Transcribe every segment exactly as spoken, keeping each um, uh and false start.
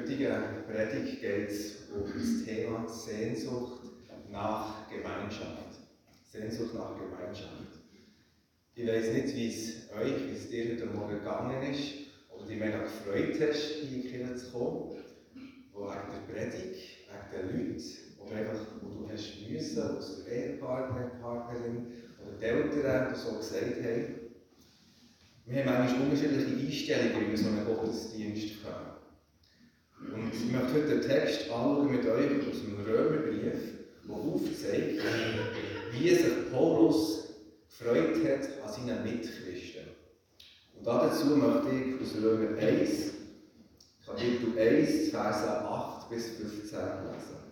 heutigen Predigt geht es um das Thema Sehnsucht nach Gemeinschaft. Sehnsucht nach Gemeinschaft. Ich weiss nicht, wie es euch, wie es dir heute Morgen gegangen ist, oder dich mega gefreut hast, hier in die Kirche zu kommen, wo wegen der Predigt, wegen den Leuten, oder einfach, wo du hast müssen, aus der Ehepartner, Partnerin oder die Eltern so gesagt haben. Wir haben manchmal unterschiedliche Einstellungen, wie wir so einen Gottesdienst können. Und ich möchte heute den Text anschauen mit euch aus dem Römerbrief, der aufzeigt, wie sich Paulus gefreut hat an seinen Mitchristen. Und dazu möchte ich aus Römer eins, Kapitel eins, Verse acht bis fünfzehn lesen.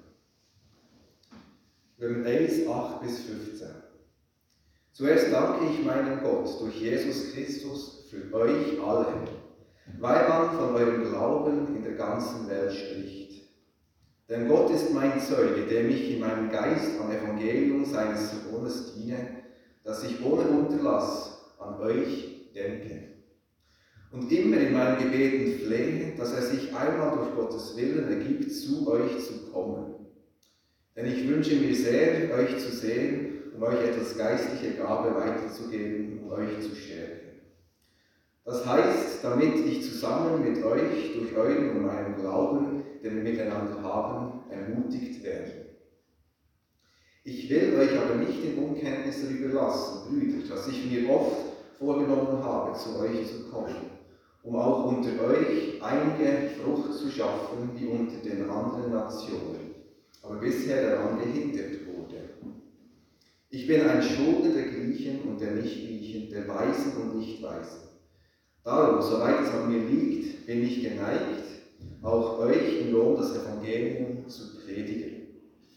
Römer eins, acht bis fünfzehn. Zuerst danke ich meinem Gott durch Jesus Christus für euch alle, weil man von eurem Glauben in der ganzen Welt spricht. Denn Gott ist mein Zeuge, dem ich in meinem Geist am Evangelium seines Sohnes diene, dass ich ohne Unterlass an euch denke. Und immer in meinen Gebeten flehe, dass er sich einmal durch Gottes Willen ergibt, zu euch zu kommen. Denn ich wünsche mir sehr, euch zu sehen, um euch etwas geistliche Gabe weiterzugeben, um euch zu stärken. Das heißt, damit ich zusammen mit euch durch euren und meinen Glauben, den wir miteinander haben, ermutigt werde. Ich will euch aber nicht in Unkenntnis darüber lassen, Brüder, dass ich mir oft vorgenommen habe, zu euch zu kommen, um auch unter euch einige Frucht zu schaffen, wie unter den anderen Nationen, aber bisher daran gehindert wurde. Ich bin ein Schuldner der Griechen und der Nicht-Griechen, der Weisen und Nicht-Weisen. Darum, soweit es an mir liegt, bin ich geneigt, auch euch in Rom das Evangelium zu predigen.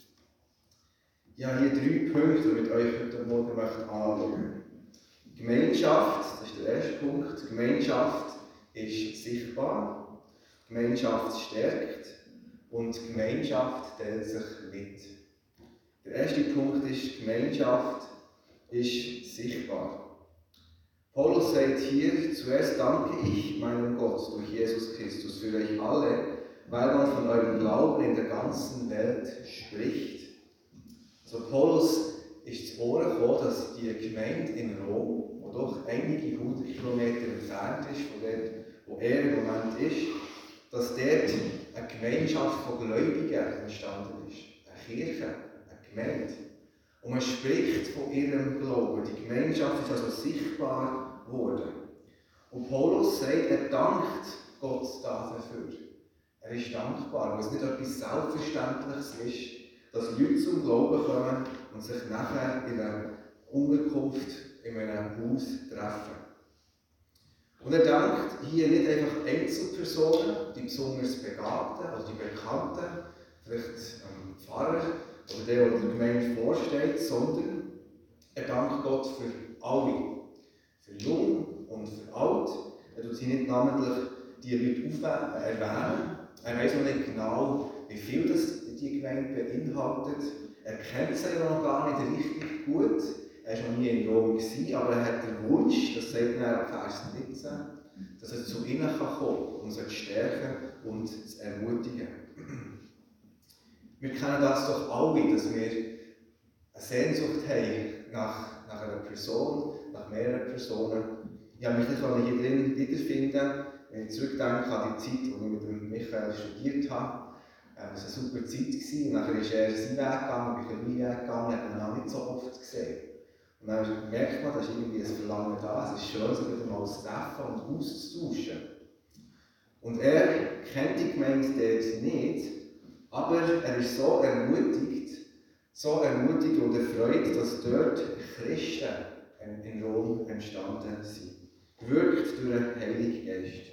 Ja, hier drei Punkte, die ich mit euch heute Morgen möchte anschauen. Gemeinschaft, das ist der erste Punkt. Gemeinschaft ist sichtbar, Gemeinschaft stärkt und Gemeinschaft teilt sich mit. Der erste Punkt ist, Gemeinschaft ist sichtbar. Paulus sagt hier, zuerst danke ich meinem Gott durch Jesus Christus für euch alle, weil man von eurem Glauben in der ganzen Welt spricht. Also Paulus ist zu Ohren gekommen, dass die Gemeinde in Rom, die doch einige hundert Kilometer entfernt ist von dort, wo er im Moment ist, dass dort eine Gemeinschaft von Gläubigen entstanden ist. Eine Kirche, eine Gemeinde. Und man spricht von ihrem Glauben. Die Gemeinschaft ist also sichtbar geworden. Und Paulus sagt, er dankt Gott dafür. Er ist dankbar, weil es nicht etwas Selbstverständliches ist, dass Leute zum Glauben kommen und sich nachher in einer Unterkunft in einem Haus treffen. Und er dankt hier nicht einfach Einzelpersonen, die besonders Begabten, also die Bekannten, vielleicht ein Pfarrer oder der, der der Gemeinde vorsteht, sondern er dankt Gott für alle, für jung und für alt. Er tut sie nicht namentlich die Leute erwähnen. Er weiß noch nicht genau, wie viel das die Gemeinde beinhaltet. Er kennt sie ja noch gar nicht richtig gut. Er war noch nie in Rom gewesen, aber er hat den Wunsch, das sagt er in Vers neunzehn, dass er zu ihnen kommen kann, um sie zu stärken und zu ermutigen. Wir kennen das doch alle, dass wir eine Sehnsucht haben nach, nach einer Person, nach mehreren Personen. Ich habe mich nicht hier drin wiederfinden, wenn ich zurückdenke an die Zeit, als ich mit dem Michael studiert habe. Es war eine super Zeit und nachher ist er seinen Weg gegangen, ich bin meinen Weg gegangen, ich habe ihn auch nicht so oft gesehen. Und dann merkt man, da ist irgendwie ein Verlangen da, es ist schön, sich wieder mal zu treffen und auszutauschen. Und er kennt die Gemeinde dort nicht, aber er ist so ermutigt, so ermutigt und erfreut, dass dort Christen in Rom entstanden sind. Gewirkt durch den Heiligen Geist.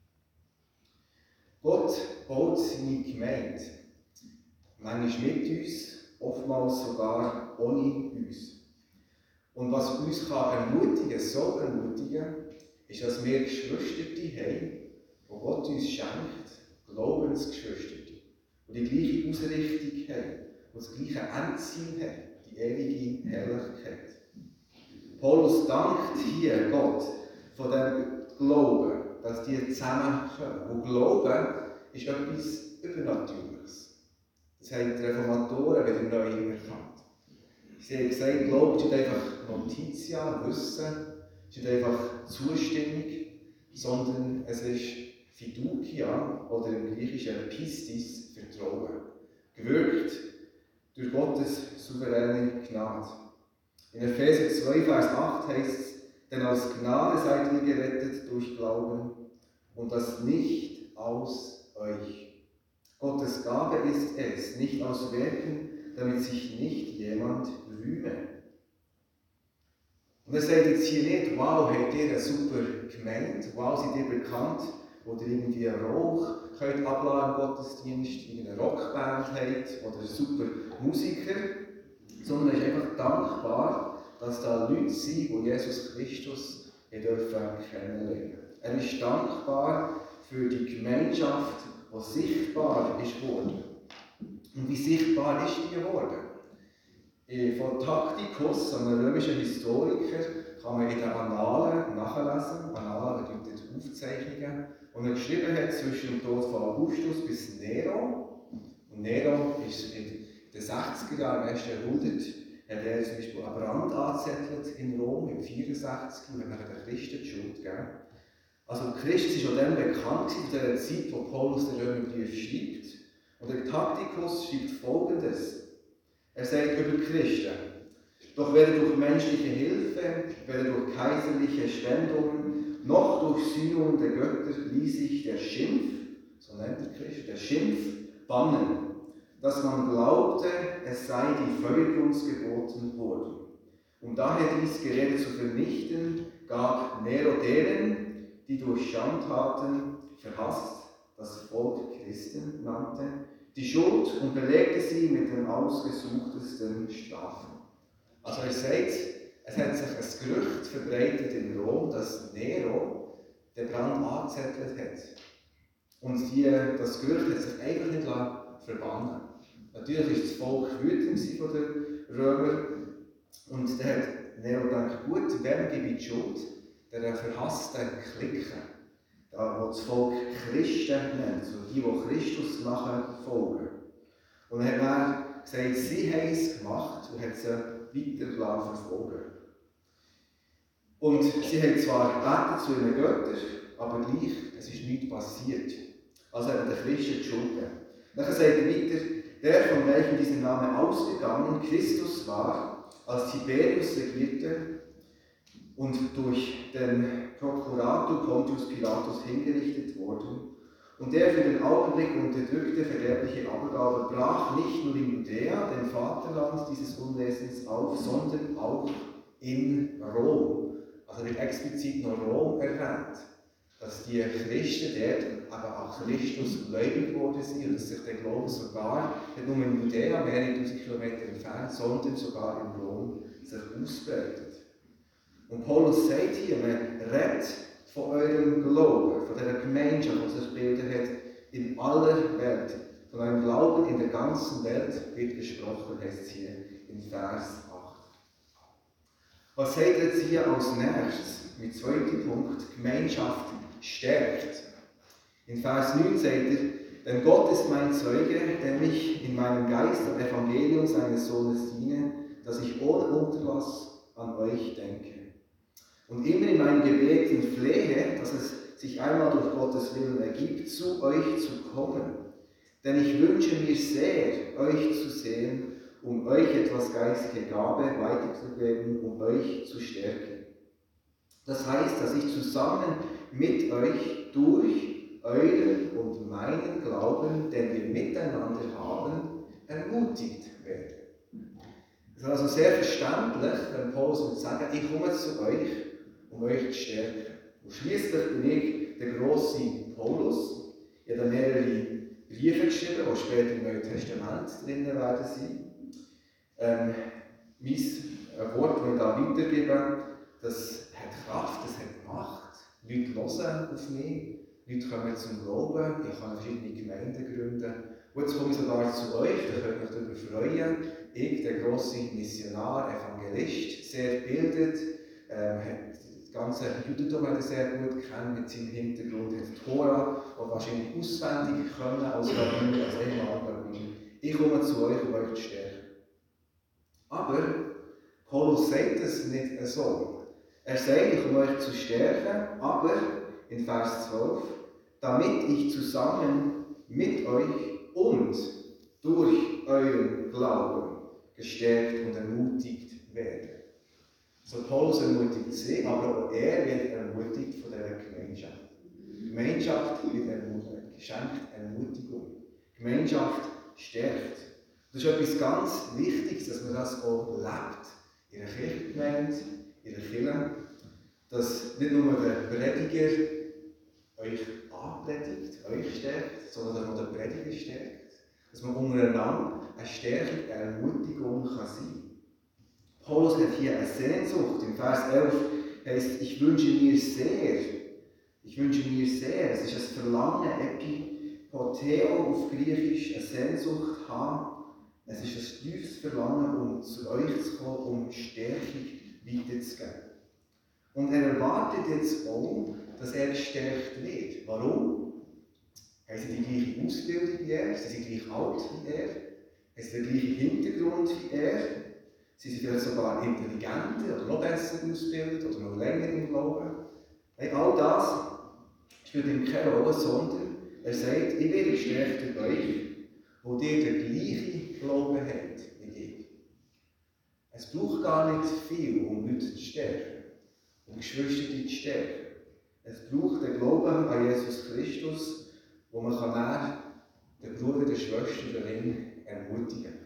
Gott baut seine Gemeinde. Manchmal mit uns, oftmals sogar ohne uns. Und was uns kann ermutigen, so ermutigen, ist, dass wir Geschwister haben, die Gott uns schenkt, Glaubensgeschwister, die die gleiche Ausrichtung haben, die das gleiche Endziel haben, die ewige Herrlichkeit. Paulus dankt hier Gott von dem Glauben, dass die zusammenkommen. Und Glauben ist etwas Übernatürliches. Das haben die Reformatoren wieder neu erkannt. Sie haben gesagt, Glaube ist nicht einfach Notitia, Wissen, ist nicht einfach Zustimmung, sondern es ist Fiducia oder im Griechischen Pistis, Vertrauen, gewirkt durch Gottes souveräne Gnade. In Epheser zwei, Vers acht heißt es, denn aus Gnade seid ihr gerettet durch Glauben und das nicht aus euch. Gottes Gabe ist es, nicht aus Werken, damit sich nicht jemand rühme. Und er sagt jetzt hier nicht, wow, habt ihr eine super Gemeinde, wow, seid ihr bekannt, oder irgendwie Rauch könnt abladen im Gottesdienst, irgendeine Rockband habt oder super Musiker, sondern er ist einfach dankbar, dass da Leute sind, die Jesus Christus dürfen kennenlernen. Er ist dankbar für die Gemeinschaft, die sichtbar ist geworden. Und wie sichtbar ist die geworden? Von Tacitus, einem römischen Historiker, kann man in den Annalen nachlesen. Annalen bedeutet Aufzeichnungen. Und er geschrieben hat zwischen dem Tod von Augustus bis Nero. Und Nero ist in den sechziger Jahren, im ersten Jahrhundert, hat er zum Beispiel einen Brand angezettelt in Rom im vierundsechzig und hat nachher den Christen die Schuld gegeben. Also Christus ist auch dann bekannt in der Zeit, wo Paulus den Römerbrief schreibt. Und der Tacitus schreibt Folgendes. Er sagt über Christen: Doch weder durch menschliche Hilfe, weder durch kaiserliche Spendungen, noch durch Sühnungen der Götter ließ sich der Schimpf, so nennt er Christ, der Schimpf bannen, dass man glaubte, es sei die Völkerungs geboten worden. Um daher dies Gerede zu vernichten, gab Nero denen, die durch Schandtaten verhasst das Volk Christen nannte, die Schuld und belegte sie mit den ausgesuchtesten Strafen. Also er sagt, es hat sich ein Gerücht verbreitet in Rom, dass Nero den Brand angezettelt hat. Und die, das Gerücht hat sich einfach nicht verbannen. Natürlich war das Volk wütend von den Römern und dann hat Nero gedacht, gut, wem gebe ich die Schuld? Der verhassten Clique, da wo das Volk Christen nennt, also die, die Christus nachher folgen. Und dann hat er gesagt, sie haben es gemacht und hat sie weiter verfolgen. Und sie haben zwar gebetet zu ihren Göttern, aber gleich, es ist nichts passiert. Also hat der Christen die Schuld gegeben. Dann sagt er weiter, der, von welchem dieser Name ausgegangen Christus war, als Tiberius regierte und durch den Prokurator Pontius Pilatus hingerichtet worden, und der für den Augenblick unterdrückte verderbliche Aberglaube brach nicht nur in Judäa, dem Vaterland dieses Unwesens, auf, sondern auch in Rom. Also wird explizit noch Rom erwähnt, dass die Christen dort aber auch Christus gläubig geworden sind und dass sich der Glaube sogar nicht nur in Judäa, mehrere tausend Kilometer entfernt, sondern sogar in Rom sich ausbreitet. Und Paulus sagt hier, man redet von eurem Glauben, von dieser Gemeinschaft, die sich gebildet hat, in aller Welt. Von eurem Glauben in der ganzen Welt wird gesprochen, heißt es hier in Vers acht. Was sagt er jetzt hier als nächstes? Mit zweiten Punkt, Gemeinschaft stärkt. In Vers neun sagt er, denn Gott ist mein Zeuge, der mich in meinem Geist am Evangelium seines Sohnes diene, dass ich ohne Unterlass an euch denke. Und immer in meinen Gebeten flehe, dass es sich einmal durch Gottes Willen ergibt, zu euch zu kommen. Denn ich wünsche mir sehr, euch zu sehen, um euch etwas geistige Gabe weiterzugeben, um euch zu stärken. Das heißt, dass ich zusammen mit euch durch euren und meinen Glauben, den wir miteinander haben, ermutigt werde. Es ist also sehr verständlich, wenn Paulus sagt, ich komme zu euch, um euch zu stärken. Und schliesslich bin ich der grosse Paulus. Ich habe mehrere Briefe geschrieben, die später im Neuen Testament drin werden sein. Ähm, mein Wort, das ich da weitergebe, das hat Kraft, das hat Macht. Leute hören auf mich, Leute kommen zum Glauben, ich kann verschiedene Gemeinden gründen. Und jetzt komme ich sogar zu euch, da könnt ihr euch darüber freuen. Ich, der grosse Missionar, Evangelist, sehr gebildet, ähm, hat ganze Judentum hat er sehr gut kennt mit seinem Hintergrund in der Tora und wahrscheinlich auswendig können als Rabbiner, als ehemaliger Rabbiner. Ich komme zu euch, um euch zu stärken. Aber Paulus sagt es nicht so. Er sagt, ich komme euch zu stärken, aber in Vers zwölf, damit ich zusammen mit euch und durch euren Glauben gestärkt und ermutigt werde. So Paulus ermutigt sie, aber auch er wird ermutigt von dieser Gemeinschaft. Gemeinschaft wird ermutigt, geschenkt Ermutigung. Gemeinschaft stärkt. Das ist etwas ganz Wichtiges, dass man das auch lebt. In der Kirchengemeinde, in der Kirche. Dass nicht nur der Prediger euch anpredigt, euch stärkt, sondern dass man den Prediger stärkt. Dass man untereinander eine Stärkung, eine Ermutigung kann sein. Paulus hat hier eine Sehnsucht. Im Vers elf heißt, ich wünsche mir sehr, ich wünsche mir sehr, es ist ein Verlangen, Epipoteo auf Griechisch, eine Sehnsucht haben. Es ist ein tiefes Verlangen, um zu euch zu kommen, um Stärkung weiterzugeben. Und er erwartet jetzt auch, dass er gestärkt wird. Warum? Haben sie die gleiche Ausbildung wie er? Sie sind gleich alt wie er? Haben sie den gleichen Hintergrund wie er? Sie sind vielleicht sogar intelligenter oder noch besser ausgebildet oder noch länger im Glauben? Hey, all das spielt ihm keine Rolle, sondern er sagt, ich werde gestärkt durch euch, wo ihr den gleichen Glauben habt wie ich. Es braucht gar nicht viel, um Leute zu stärken, um Geschwister zu stärken. Es braucht den Glauben an Jesus Christus, wo man kann den Bruder, die Schwester darin ermutigen kann.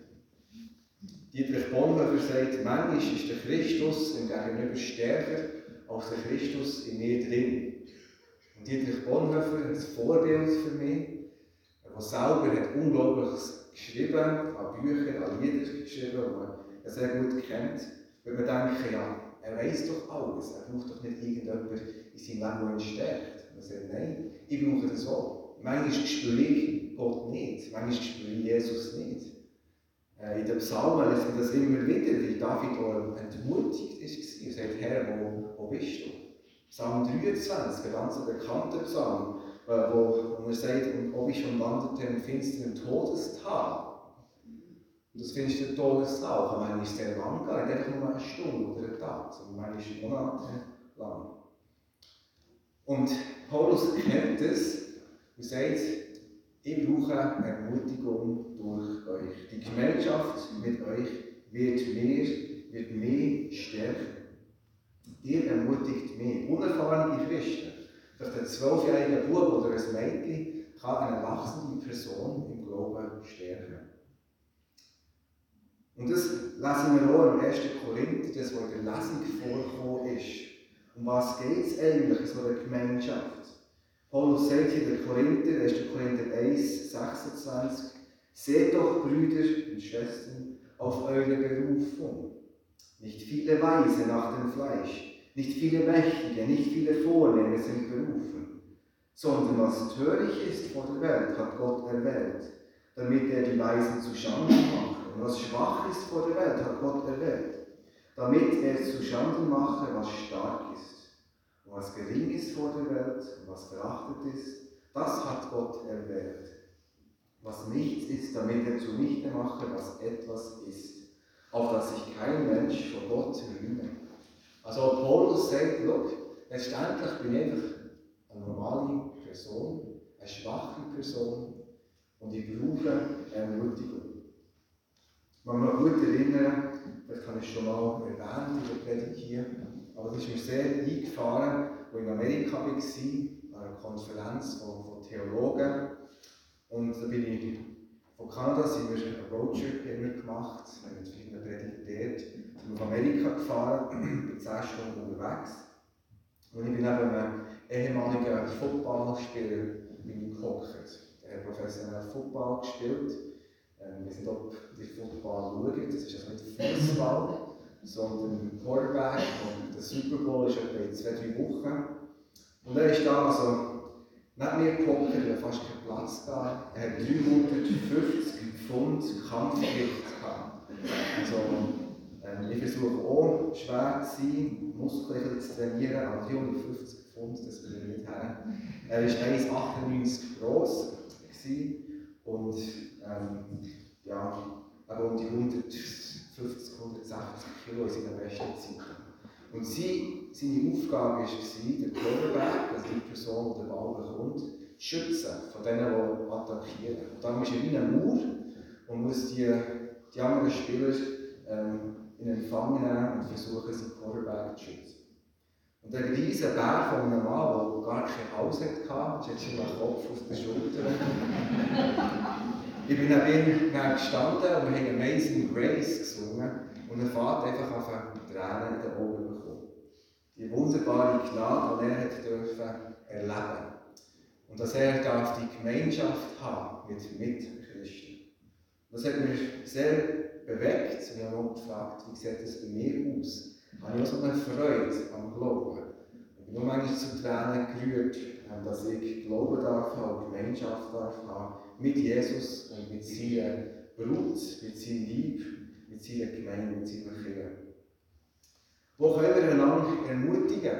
Dietrich Bonhoeffer sagt, manchmal ist der Christus im Gegenüber stärker als der Christus in mir drin. Und Dietrich Bonhoeffer ist ein Vorbild für mich. Er selber hat Unglaubliches geschrieben, an Büchern, an Lieder geschrieben, die er sehr gut kennt. Wenn man denkt, ja, er weiß doch alles, er braucht doch nicht irgendjemand in seinem Leben, der ihn stärkt. Man sagt, nein, ich brauche das auch. Manchmal spüre ich Gott nicht, manchmal spüre ich Jesus nicht. In den Psalmen lesen wir das immer wieder, wie David auch entmutigt ist. Er sagt, Herr, wo, wo bist du? Psalm dreiundzwanzig, ein ganz bekannter Psalm, wo man sagt, ob ich schon wanderte im finsteren Todestal. Und das finster Todestal kann manchmal sehr lang gehen, nicht einfach nur eine Stunde oder einen Tag, sondern manchmal Monate lang. Und Paulus kennt es und sagt, ich brauche Ermutigung durch euch. Die Gemeinschaft mit euch wird mehr, wird mehr stärken. Ihr ermutigt mich. Unerfahrene Christen, durch den zwölfjährigen Bub oder ein Mädchen kann eine wachsende Person im Glauben stärken. Und das lesen wir auch im ersten Korinther, das, was in der Lesung vorgekommen ist. Um was geht es eigentlich in so einer Gemeinschaft? Paulus sagt hier in der Korinther, erster Korinther eins, sechsundzwanzig, seht doch, Brüder und Schwestern, auf eure Berufung. Nicht viele Weise nach dem Fleisch, nicht viele Mächtige, nicht viele Vornehme sind berufen, sondern was töricht ist vor der Welt, hat Gott erwählt, damit er die Weisen zu Schanden macht. Und was schwach ist vor der Welt, hat Gott erwählt, damit er zu Schanden mache, was stark ist. Und was gering ist vor der Welt und was verachtet ist, das hat Gott erwählt. Was nichts ist, damit er zunichte mache, was etwas ist, auf das sich kein Mensch vor Gott rühme. Also Paulus sagt, look, letztendlich bin ich einfach eine normale Person, eine schwache Person und ich brauche Ermutigung. Ich kann mich gut erinnern, vielleicht habe ich es schon mal erwähnt in der Predigt hier, aber das ist mir sehr eingefahren, als ich in Amerika war, an einer Konferenz von, von Theologen. Und da bin ich von Kanada, sind wir einen Roadtrip immer gemacht, wir haben verschiedene Predigten dort, sind wir nach Amerika gefahren, bin zehn Stunden unterwegs. Und ich bin neben einem ehemaligen Footballspieler gehockt. Er hat professionell Football gespielt. Ähm, ich weiß nicht, ob die Football schauen, das ist also nicht Fußball, sondern Quarterback. Und der Super Bowl ist etwa in zwei, drei Wochen. Und er ist da also neben mir gehockt, er hat fast keinen Platz gehabt. Er hat dreihundertfünfzig Pfund Kampfgewicht gehabt. Also Ähm, ich versuche auch schwer zu sein, Muskeln zu trainieren, aber vierhundertfünfzig Pfund, das bin ich nicht her. Er war eins Komma achtundneunzig groß und ähm, ja, aber um die hundertfünfzig, hundertsechzig Kilo in seiner besten Zeit. Und sie, seine Aufgabe war es, den Quarterback, also die Person, die den Ball bekommt, zu schützen von denen, die attackieren. Und dann ist er wie ein Mauer und muss die, die anderen Spieler ähm, in Empfang nehmen und versuchen, seinen Quarterback zu schützen. Und der riesige Bär von einem Mann, der gar keinen Hals hatte, ist jetzt schon den Kopf auf der Schulter. Ich bin neben ihm gestanden und wir haben Amazing Grace gesungen und er fährt einfach auf Tränen in den Augen bekommen. Die wunderbare Gnade, die er hat dürfen erleben. Und dass er darf die Gemeinschaft haben mit Mitchristen. Das hat mich sehr bewegt und ich habe auch gefragt, wie sieht das bei mir aus? Habe ich auch so eine Freude am Glauben. Ich bin nur manchmal zu Tränen gerührt, dass ich Glauben darf haben, Gemeinschaft darf haben mit Jesus und mit seiner Brut, mit seinem Lieb, mit seiner Gemeinde, mit seiner Kirche. Wo können wir einander ermutigen?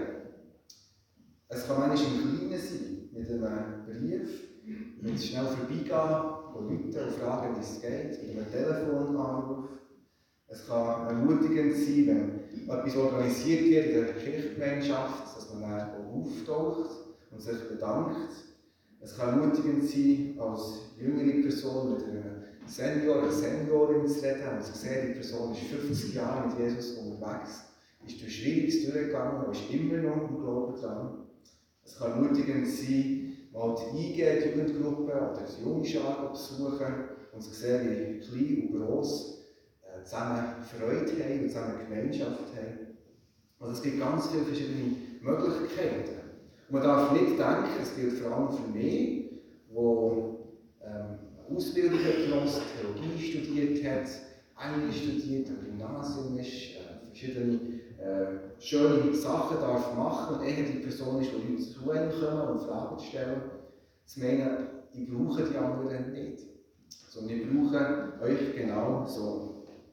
Es kann manchmal im Kleinen sein, mit einem Brief, mit schnell vorbeigehen, Leute und fragen, wie es geht, mit einem Telefonanruf. Es kann ermutigend sein, wenn etwas organisiert wird in der Kirchengemeinschaft, dass man dann auch auftaucht und sich bedankt. Es kann ermutigend sein, als jüngere Person mit einem Senior oder Seniorin zu reden und zu sehen, die Person ist fünfzig Jahre mit Jesus unterwegs, ist durch Schwieriges durchgegangen und ist immer noch im Glauben dran. Es kann ermutigend sein, mal die I G, die Jugendgruppe oder die Jungschar besuchen und zu sehen, wie klein und gross zusammen Freude haben und zusammen Gemeinschaft haben. Also es gibt ganz viele verschiedene Möglichkeiten. Und man darf nicht denken, es gilt vor allem für mich, der ähm, Ausbildung genossen, Theologie studiert hat, Englisch studiert, am Gymnasium ist, äh, verschiedene äh, schöne Sachen darf machen und eher die Person ist, die Leute zu einem kommen und Fragen stellen, zu meinen, ich brauche die anderen nicht, sondern ich brauche euch genau so.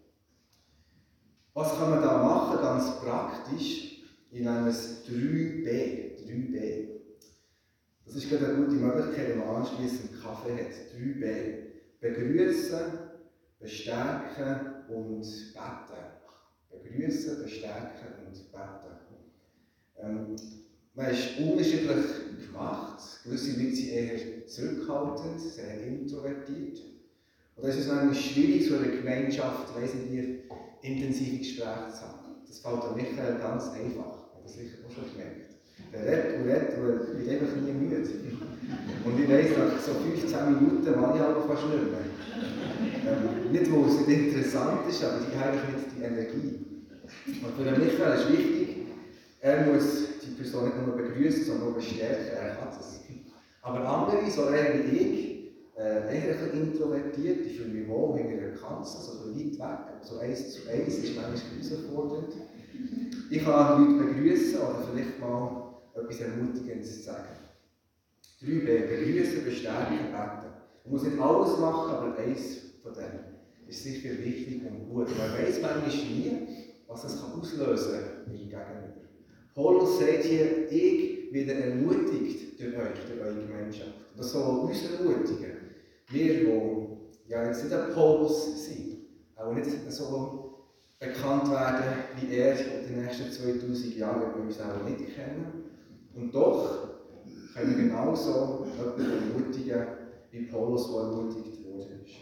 Was kann man da machen, ganz praktisch? Ich nenne es drei B. drei B. Das ist gerade eine gute Möglichkeit, wenn man anschliessend einen Kaffee hat. drei B. Begrüßen, bestärken und beten. Begrüßen, bestärken und beten. Ähm, man ist unterschiedlich gemacht. Gewisse Leute sind eher zurückhaltend, sehr introvertiert. Und das ist nämlich schwierig, so eine Gemeinschaft, weiss ich nicht, intensive Gespräche zu haben. Das fällt an Michael ganz einfach. Ich habe das sicher auch schon gemerkt. Der redet und redet und wird einfach nie müde. Und ich weiss, nach so fünfzehn Minuten mache ich aber fast nicht mehr. Ähm, nicht, weil es nicht interessant ist, aber ich habe einfach nicht die Energie. Und für den Michael ist wichtig, er muss die Person nicht nur begrüßen, sondern auch bestärken. Er hat es. Aber andere, so eher wie ich, Äh, eher ein bisschen introvertiert, ich fühle mich wohl hinter der Kanzel, so ein bisschen weit weg, so eins zu eins ist manchmal herausfordernd. Ich kann Leute begrüßen oder vielleicht mal etwas Ermutigendes sagen. drei B. Begrüßen, bestärken, beten. Man muss nicht alles machen, aber eins von denen ist sicher wichtig und gut. Man weiss manchmal nie, was es auslösen kann im Gegenüber. Paulus sagt hier, ich werde ermutigt durch euch, durch eure Gemeinschaft. Das soll uns ermutigen. Wir, die ja jetzt nicht ein Paulus sind, auch nicht so bekannt werden wie er in den nächsten zweitausend Jahren, wenn wir uns auch nicht kennen. Und doch können wir genauso jemanden ermutigen, wie Paulus so ermutigt worden ist.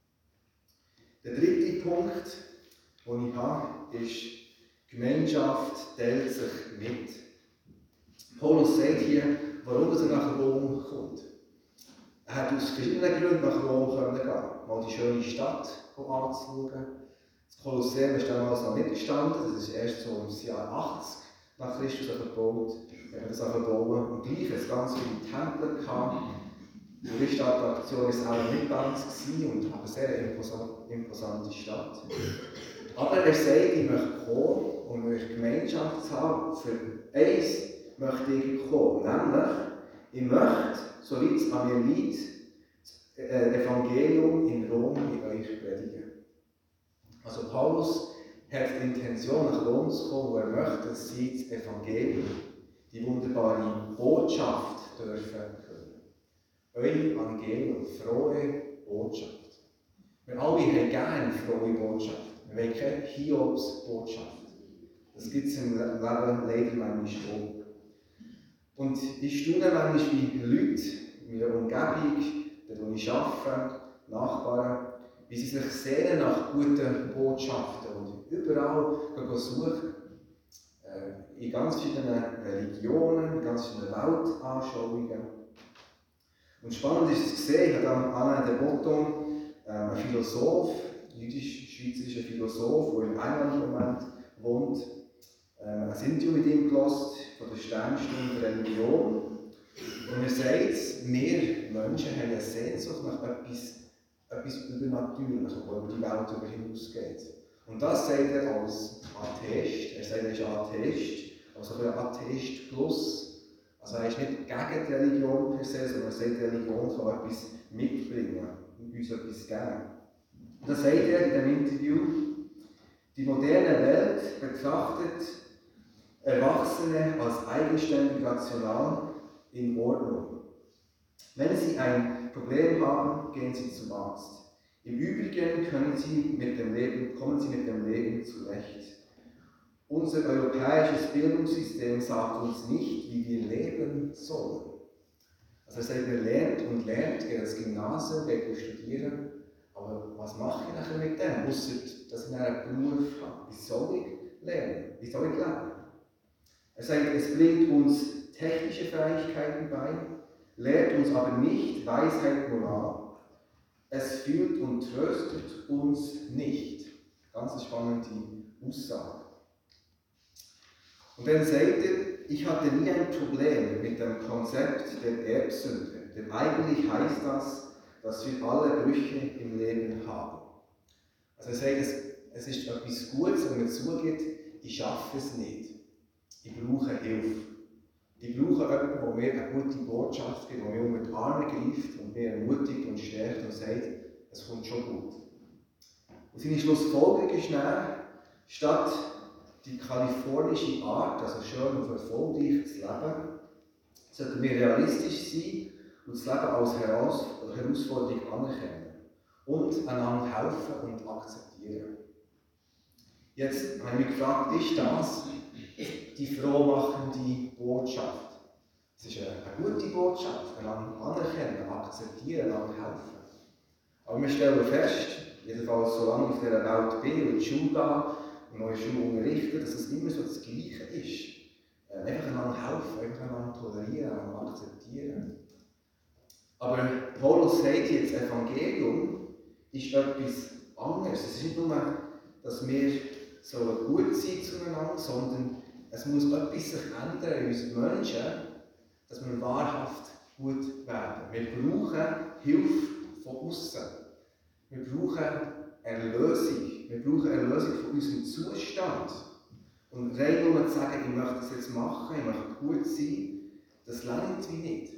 Der dritte Punkt, den ich habe, ist, Gemeinschaft teilt sich mit. Paulus sagt hier, warum er nach Rom kommt. Er hat aus verschiedenen Gründen nach Rom gehen. Mal die schöne Stadt anzuschauen. Das Kolosseum ist damals noch nicht gestanden, das ist erst so im Jahr achtzig nach Christus gebaut. Wir haben das bauen und gleich es ganz viele Tempel gehabt. Die Touristenattraktion war es auch nicht ganz gewesen und eine sehr imposante Stadt. Aber er sagt, ich möchte kommen, um eine Gemeinschaft zu haben. Für eins möchte ich kommen, nämlich, ich möchte, so wie es an mir liegt, das Evangelium in Rom in euch predigen. Also Paulus hat die Intention, nach Rom zu kommen, wo er möchte, dass sie das Evangelium, die wunderbare Botschaft dürfen hören. Euer Evangelium, frohe Botschaft. Wir alle haben gerne frohe Botschaft. Wir wollen keine Hiobs-Botschaft. Das gibt es im Leben leider manchmal auch. Und ich staune manchmal, wie Leute in meiner Umgebung, dort wo ich arbeite, Nachbarn, wie sie sich sehnen nach guten Botschaften und überall suchen. Äh, in ganz verschiedenen Religionen, in ganz verschiedenen Weltanschauungen. Und spannend ist es zu sehen, ich habe Alain de Botton, äh, ein Philosoph, jüdisch-schweizerischer Philosoph, der in England im Moment wohnt, äh, ein Interview mit ihm gehört, von der Sternstunde Religion. Und er sagt, wir Menschen haben eine Sehnsucht nach etwas, etwas Übernatürlichem, das über die Welt hinausgeht. Und das sagt er als Atheist. Er sagt, er ist Atheist, also ein Atheist plus. Also er ist nicht gegen die Religion per se, sondern er sagt, die Religion kann etwas mitbringen und uns etwas geben. Und das sagt er in dem Interview. Die moderne Welt betrachtet Erwachsene als eigenständig rational in Ordnung. Wenn sie ein Problem haben, gehen sie zum Arzt. Im Übrigen können sie mit dem Leben, kommen sie mit dem Leben zurecht. Unser europäisches Bildungssystem sagt uns nicht, wie wir leben sollen. Also er sagt, man lernt und lernt, geht ins Gymnasium, geht studieren, aber was mache ich nachher mit dem? Ausser, dass ich einen Beruf habe. Wie soll ich lernen? Wie soll ich lernen? Er sagt, es bringt uns technische Fähigkeiten bei, lehrt uns aber nicht Weisheit, Moral. Es führt und tröstet uns nicht. Ganz spannende Aussage. Und dann sagt er, ich hatte nie ein Problem mit dem Konzept der Erbsünde, denn eigentlich heißt das, dass wir alle Brüche im Leben haben. Also er sagt, es, es ist etwas Gutes, wenn man zugeht, ich schaffe es nicht. Ich brauche Hilfe. Ich brauche jemanden, der mir eine gute Botschaft gibt, der mir unter die Arme greift und mir ermutigt und stärkt und sagt, es kommt schon gut. Und seine Schlussfolgerung ist dann, statt die kalifornische Art, also schön und erfolgreich zu leben, sollten wir realistisch sein und das Leben als Heraus Herausforderung anerkennen und einander helfen und akzeptieren. Jetzt habe ich mich gefragt, ist das die frohmachende Botschaft? Es ist eine gute Botschaft, einander anerkennen, akzeptieren, einander helfen. Aber wir stellen fest, jedenfalls solange ich auf dieser Welt bin und in die Schule gehe, und neue Schule unterrichten, dass es immer so das Gleiche ist. Äh, einfach einander helfen, einfach einander tolerieren, einander akzeptieren. Aber Paulus sagt jetzt, das Evangelium ist etwas anderes. Es ist nicht nur, dass wir so gut sind zueinander, sondern es muss etwas sich ändern in uns Menschen, dass wir wahrhaft gut werden. Wir brauchen Hilfe von außen. Wir brauchen Erlösung. Wir brauchen Erlösung von unserem Zustand. Und rein nur zu sagen, ich möchte das jetzt machen, ich möchte gut sein, das reicht wie nicht.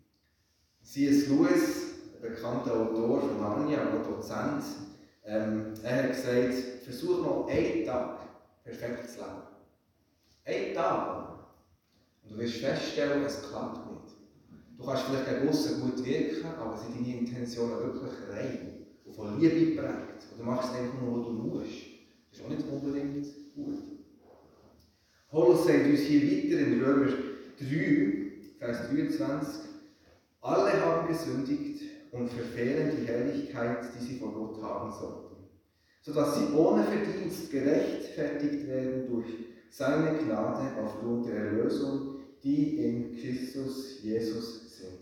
C S Lewis, ein bekannter Autor von Narnia, ein Dozent, ähm, er hat gesagt, versuch mal einen Tag perfekt zu leben. Einen Tag. Und du wirst feststellen, es klappt nicht. Du kannst vielleicht gegen aussen gut wirken, aber sind deine Intentionen wirklich rein und von Liebe geprägt. Und du machst es einfach nur, was du musst. Das ist auch nicht unbedingt gut. Paulus sagt uns hier weiter in Römer drei, Vers dreiundzwanzig, alle haben gesündigt und verfehlen die Herrlichkeit, die sie vor Gott haben sollten, sodass sie ohne Verdienst gerechtfertigt werden durch seine Gnade aufgrund der Erlösung, die in Christus Jesus sind.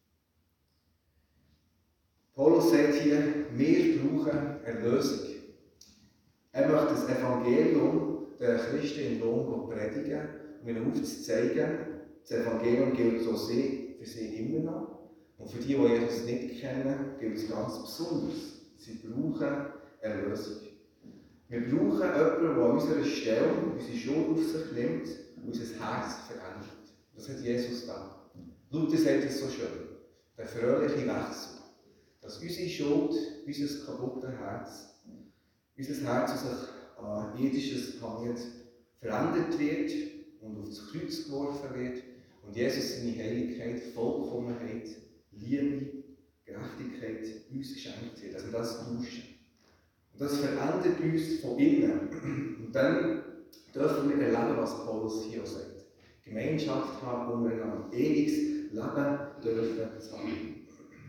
Paulus sagt hier, wir brauchen Erlösung. Er möchte das Evangelium der Christen in Rom predigen, um ihnen aufzuzeigen, das Evangelium gilt so sehr für sie immer noch. Und für die, die Jesus nicht kennen, gilt es ganz besonders. Sie brauchen Erlösung. Wir brauchen jemanden, der an unserer Stelle unsere Schuld auf sich nimmt und unser Herz verändert. Das hat Jesus da. Luther sagt es so schön. Der fröhliche Wechsel. Dass unsere Schuld, unser kaputtes Herz, unser Herz, das sich an irdisches hängt, verändert wird und aufs Kreuz geworfen wird und Jesus seine Heiligkeit, Vollkommenheit, Liebe, Gerechtigkeit uns geschenkt wird, dass wir das tauschen. Und das verändert uns von innen. Und dann dürfen wir erleben, was Paulus hier auch sagt. Gemeinschaft haben, untereinander, ewiges Leben dürfen zu haben.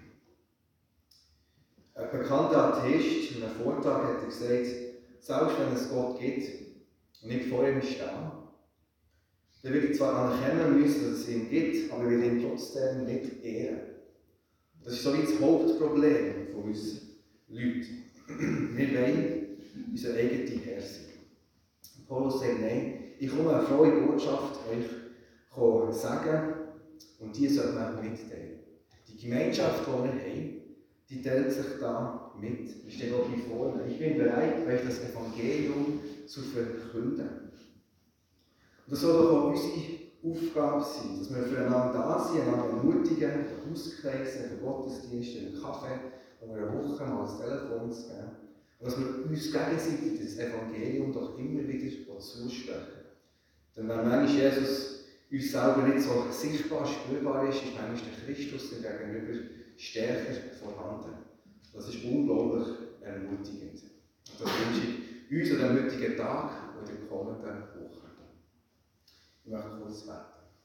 Ein bekannter Atheist in einem Vortrag hat gesagt, selbst wenn es Gott gibt und ich vor ihm stehe, dann würde ich zwar anerkennen müssen, dass es ihn gibt, aber ich will ihn trotzdem nicht ehren. Das ist so wie das Hauptproblem von uns Leuten. Wir wollen unsere eigene Herr sein. Paulus sagt, nein, ich komme eine frohe Botschaft euch sagen und die soll man mitteilen. Die Gemeinschaft, die wir haben, die teilt sich da mit. Ich stehe auch hier vorne. Ich bin bereit, euch das Evangelium zu verkünden. Und das soll doch auch unsere Aufgabe sein, dass wir füreinander da sind, einander ermutigen, den Hauskreisen, den Gottesdiensten, den Kaffee, um eine Woche mal das Telefon zu geben. Und dass wir uns gegenseitig das Evangelium doch immer wieder zusprechen. Denn wenn manchmal Jesus uns selber nicht so sichtbar spürbar ist, ist manchmal der Christus dem Gegenüber stärker vorhanden. Das ist unglaublich ermutigend. Und das wünsche ich uns an dem heutigen Tag und in der kommenden Woche. Ich möchte kurz beten.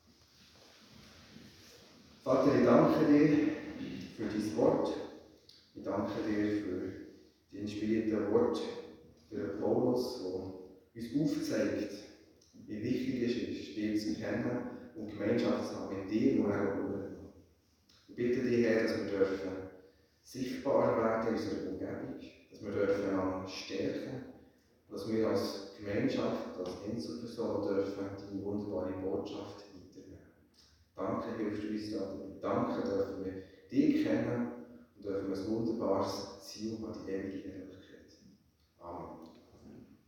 Vater, ich danke dir für dein Wort. Ich danke dir für die inspirierten Worte für Paulus, der uns aufzeigt, wie wichtig es ist, dich zu kennen und Gemeinschaft zu haben mit dir und auch anderen. Ich bitte dich, Herr, dass wir dürfen sichtbar werden in unserer Umgebung, dass wir dürfen einander stärken, dass wir als Gemeinschaft, als Einzelperson dürfen deine wunderbare Botschaft weiternehmen. Danke, hilfst du uns da. Danke, dürfen wir dich kennen und dürfen wir ein wunderbares Ziel